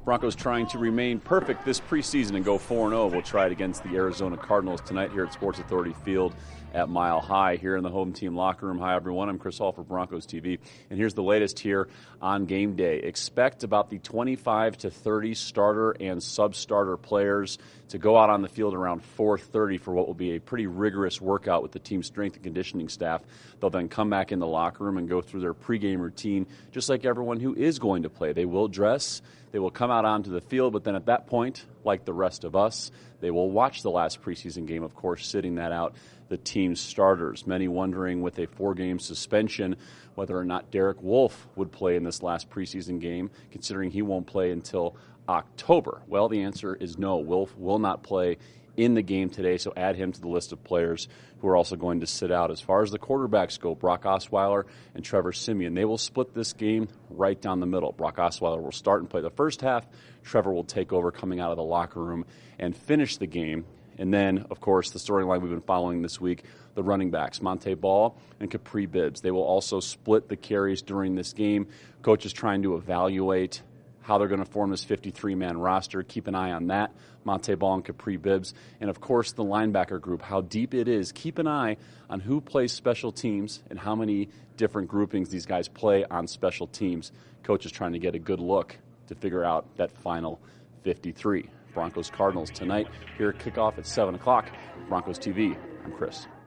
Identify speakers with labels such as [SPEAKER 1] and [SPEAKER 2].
[SPEAKER 1] Broncos trying to remain perfect this preseason and go 4-0. We'll try it against the Arizona Cardinals tonight here at Sports Authority Field at Mile High here in the home team locker room. Hi, everyone. I'm Chris Hall for Broncos TV. And here's the latest here on game day. Expect about the 25 to 30 starter and sub-starter players to go out on the field around 4:30 for what will be a pretty rigorous workout with the team's strength and conditioning staff. They'll then come back in the locker room and go through their pregame routine, just like everyone who is going to play. They will dress. They will come out onto the field, but then at that point, like the rest of us, they will watch the last preseason game, of course, sitting that out the team's starters. Many wondering with a 4-game suspension whether or not Derek Wolfe would play in this last preseason game, considering he won't play until October. Well, the answer is no. Wolfe will not play in the game today, so add him to the list of players who are also going to sit out. As far as the quarterbacks go, Brock Osweiler and Trevor Siemian, they will split this game right down the middle. Brock Osweiler will start and play the first half. Trevor will take over coming out of the locker room and finish the game. And then, of course, the storyline we've been following this week, the running backs, Montee Ball and Kapri Bibbs. They will also split the carries during this game. Coach is trying to evaluate how they're going to form this 53-man roster. Keep an eye on that, Montee Ball and Kapri Bibbs. And, of course, the linebacker group, how deep it is. Keep an eye on who plays special teams and how many different groupings these guys play on special teams. Coach is trying to get a good look to figure out that final 53. Broncos Cardinals tonight here at kickoff at 7 o'clock. Broncos TV, I'm Chris.